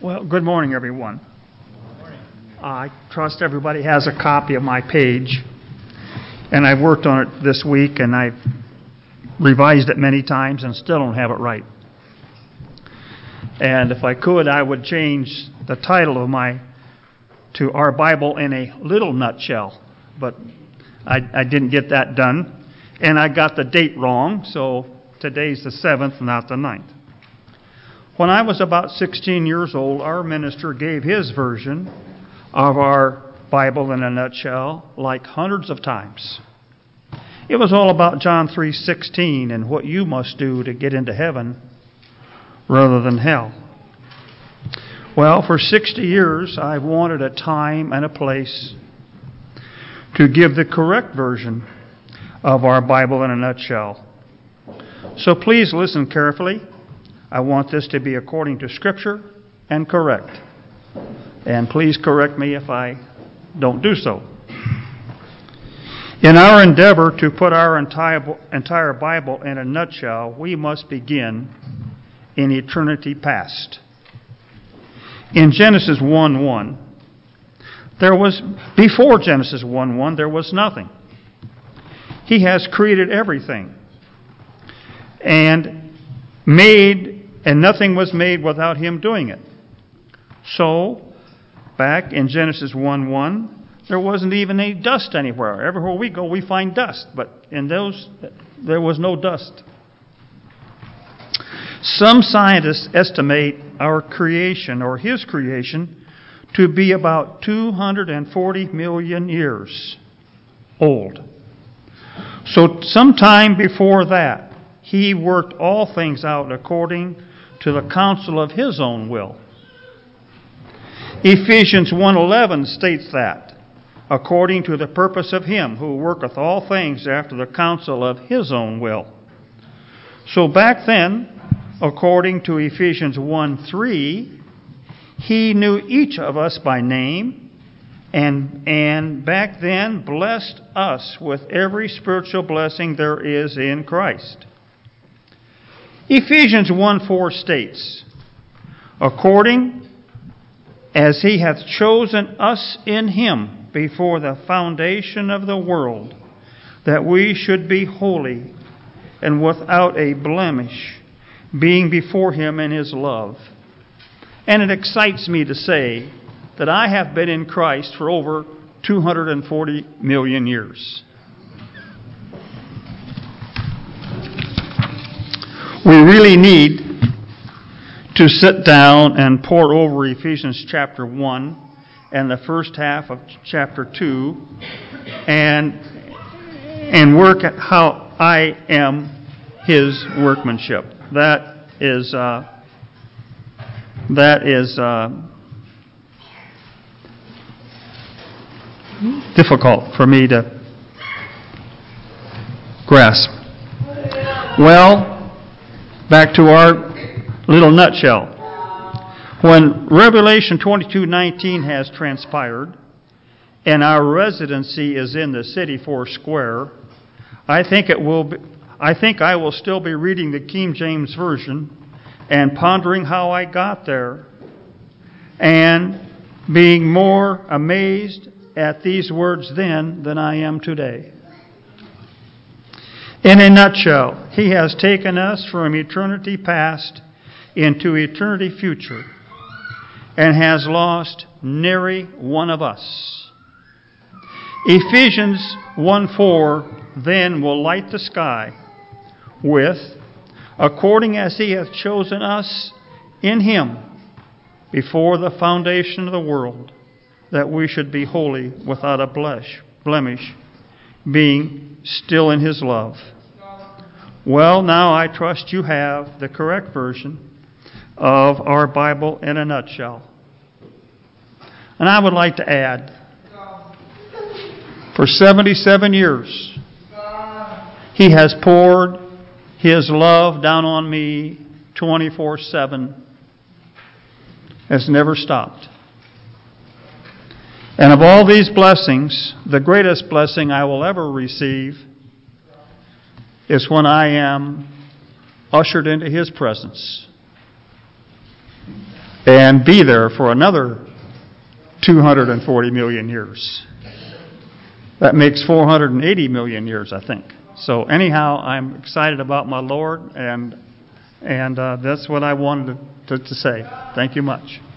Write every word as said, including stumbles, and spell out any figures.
Well, good morning, everyone. Good morning. I trust everybody has a copy of my page, and I've worked on it this week, and I've revised it many times and still don't have it right. And if I could, I would change the title of my to Our Bible in a Little Nutshell, but I, I didn't get that done, and I got the date wrong, so today's the seventh, not the ninth. When I was about sixteen years old, our minister gave his version of our Bible in a nutshell like hundreds of times. It was all about John three sixteen and what you must do to get into heaven rather than hell. Well, for sixty years, I've wanted a time and a place to give the correct version of our Bible in a nutshell. So please listen carefully. I want this to be according to Scripture and correct. And please correct me if I don't do so. In our endeavor to put our entire, entire Bible in a nutshell, we must begin in eternity past. In Genesis one one, there was, before Genesis one one, there was nothing. He has created everything and made And nothing was made without Him doing it. So, back in Genesis one one, there wasn't even any dust anywhere. Everywhere we go, we find dust. But in those, there was no dust. Some scientists estimate our creation, or His creation, to be about two hundred forty million years old. So, sometime before that, He worked all things out according to the counsel of His own will. Ephesians one eleven states that, according to the purpose of Him who worketh all things after the counsel of His own will. So back then, according to Ephesians one three, He knew each of us by name, and, and back then blessed us with every spiritual blessing there is in Christ. Ephesians one four states, according as He hath chosen us in Him before the foundation of the world, that we should be holy and without a blemish, being before Him in His love. And it excites me to say that I have been in Christ for over two hundred forty million years. We really need to sit down and pore over Ephesians chapter one and the first half of chapter two and, and work at how I am His workmanship. That is, uh, that is uh, difficult for me to grasp. Well, back to our little nutshell. When Revelation twenty-two nineteen has transpired and our residency is in the city four square, I think it will be, I think I will still be reading the King James Version and pondering how I got there and being more amazed at these words then than I am today. In a nutshell, He has taken us from eternity past into eternity future and has lost nary one of us. Ephesians one four then will light the sky with, according as He hath chosen us in Him before the foundation of the world, that we should be holy without a blemish, being still in His love. Well, now I trust you have the correct version of our Bible in a nutshell. And I would like to add, for seventy-seven years, He has poured His love down on me twenty-four seven. Has never stopped. And of all these blessings, the greatest blessing I will ever receive is when I am ushered into His presence. and be there for another two hundred forty million years. That makes four hundred eighty million years, I think. So anyhow, I'm excited about my Lord, and and uh, that's what I wanted to, to, to say. Thank you much.